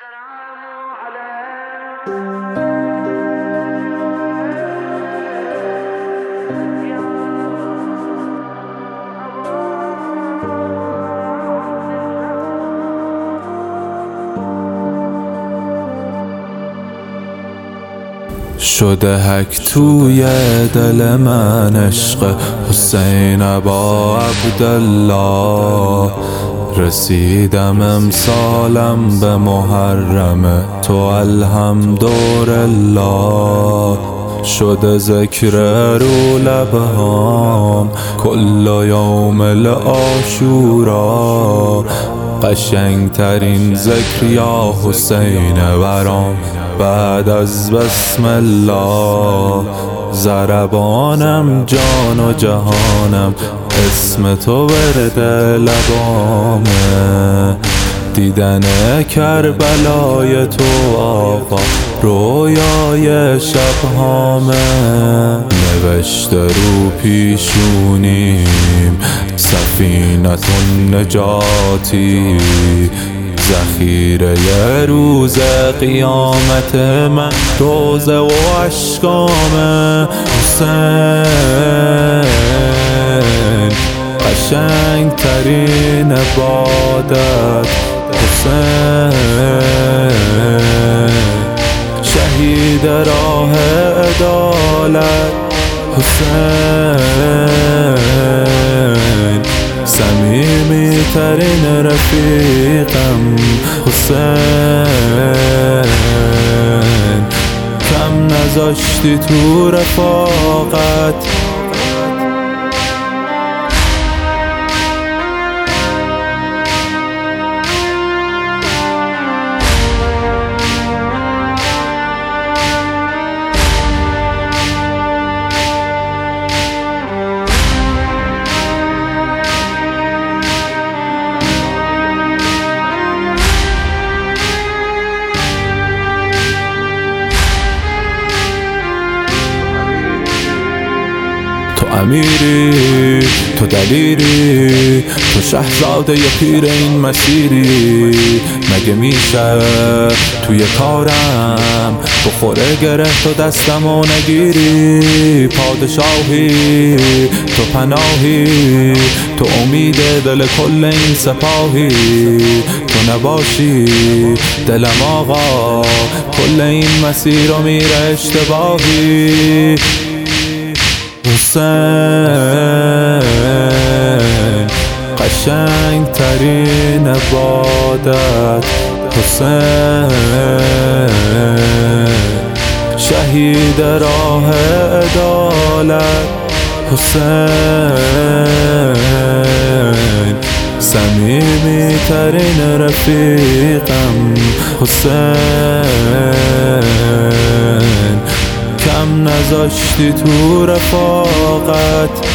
شده حک توی دل من عشق حسین ابا عبدالله. رسیدم امسالم به محرم تو الحمدلله. شده ذکر رو لبهام کل یوم العاشورا. قشنگ ترین ذکر یا حسین برام بعد از بسم الله. ضربانم جان و جهانم اسم تو ورد لبامه. دیدن کربلای تو آقا رویای شبهامه. نوشته رو پیشونیم سفینة النجاتی. ذخیره ی روز قیامت من روزه و اشکامه. حسین قشنگ ترین عبادت. حسین شهید راه عدالت. حسین صمیمی ترین رفیقم. حسین کم نذاشتی تو رفاقت. تو امیری، تو دلیری، تو شهزاده ی پیر این مسیری. مگه میشه توی کارم بخوره گره تو دستم و نگیری؟ پادشاهی تو پناهی، تو امید دل کل این سپاهی. تو نباشی دلم آقا کل این مسیر رو میره اشتباهی. حسین قشنگ ترین عبادت. حسین شهید راه عدالت. حسین صمیمی ترین رفیقم. حسین کم نذاشتی تو رفاقت.